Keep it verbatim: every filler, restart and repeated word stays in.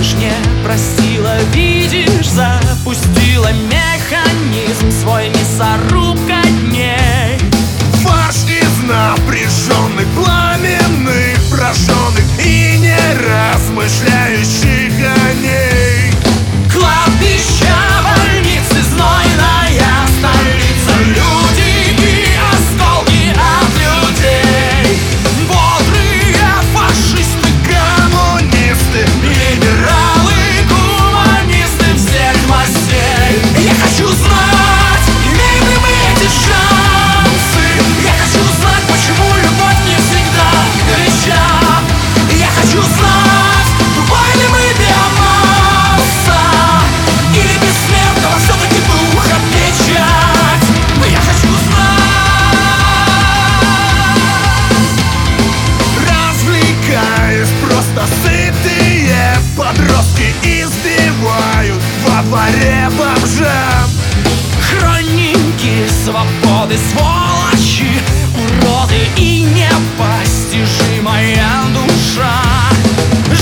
помнишь, не простила, видишь, запустила механизм свой мясорубка дней. Фарш из напряженных, пламенных, прожженных и не размышляющих о ней. Кладбища, больницы, знойная столица, люди и осколки от людей. Бодрые фашисты, Коммунисты, либералы, гуманисты всех мастей. Я хочу знать, имеем ли мы эти шансы. Я хочу знать, почему любовь не всегда горяча. Я хочу знать, тупая ли мы биомасса, или бессмертного все-таки духа печать. Я хочу знать. развлекаясь, просто сытые подростки избивают во дворе бомжа. Хроники свободы, сволочи, уроды и непостижимая душа.